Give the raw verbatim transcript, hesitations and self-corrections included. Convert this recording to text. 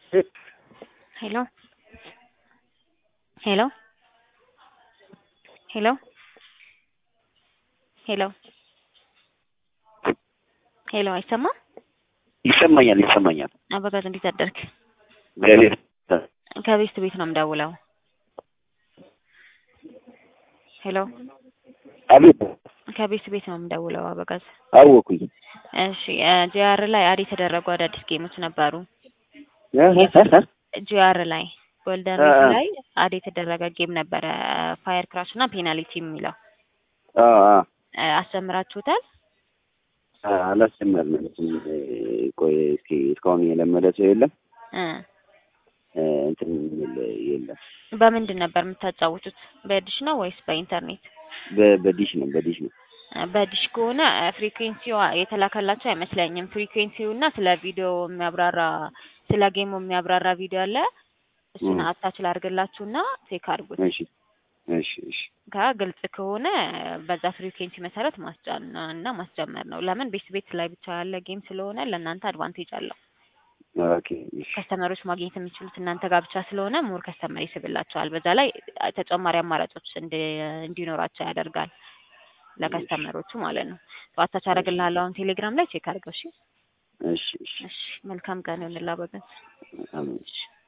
Hello? Hello? Hello? Hello? Hello አይሰማም? ይሰማኛል ይሰማኛል። አበጋዝ እንዴት አደርክ? እግዚአብሔር ከቤት ቤት ነው የምደውለው። ሄሎ አቤት። ከቤት ቤት ነው የምደውለው አበጋዝ። አወኩኝ። እሺ ጂአር ላይ አድ የተደረጉ አዳዲስ ጌሞች ነበሩ። እህ ጂአር ላይ ጎልደን ሬስ ላይ አድ የተደረገ ጌም ነበረ ፋየር ክራሽ እና ፔናልቲ የሚለው አ አ አስተምራችሁታል? አላስተማርንም። ቆይ እስኪ እስካሁን የለመደ ሰው የለም እ እንትን የለም። በምንድን ነበር የምታጫውቱት? በዲሽ ነው ወይስ በኢንተርኔት? በዲሽ ነው በዲሽ ነው። በዲሽ ከሆነ ፍሪኩዌንሲው የተላከላችሁ አይመስለኝም። ፍሪኩዌንሲውና ስለ ቪዲዮ የሚያብራራ ስለ ጌሙ የሚያብራራ ቪዲዮ አለ። እሱን አታች ላድርግላችሁና ቼክ አድርጉት። እሺ እሺ እሺ ከግልጽ ከሆነ በዛ ፍሪኩዌንሲ መሰረት ማስጫን እና ማስጀመር ነው። ለምን ቤት ቤት ላይ ብቻ ያለ ጌም ስለሆነ ለእናንተ አድቫንቴጅ አለው። ኦኬ እሺ ከስተመሮች ማግኘት የሚችሉት እናንተ ጋር ብቻ ስለሆነ ሞር ከስተመር ይስብላቸዋል። በዛ ላይ ተጨማሪ አማራጮች እንዲኖራቸው ያደርጋል ለከስተመሮቹ ማለት ነው። አታች አደርግልሃለሁ አሁን ቴሌግራም ላይ ቼክ አድርገው። እሺ እሺ እሺ እሺ መልካም ቀን ይሁንልህ አበጋዝ። አሜን።